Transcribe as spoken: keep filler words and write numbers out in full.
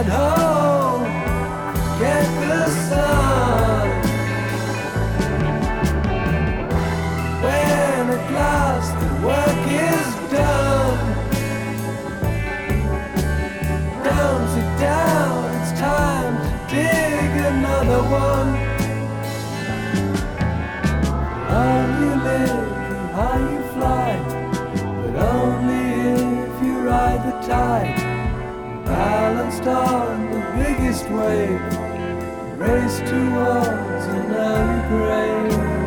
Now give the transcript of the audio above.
head home, get the sun. When at last the work is done, down to down, it's time to dig another one. How you live and how you fly, but only if you ride the tide, balanced on the biggest wave, race towards an early grave.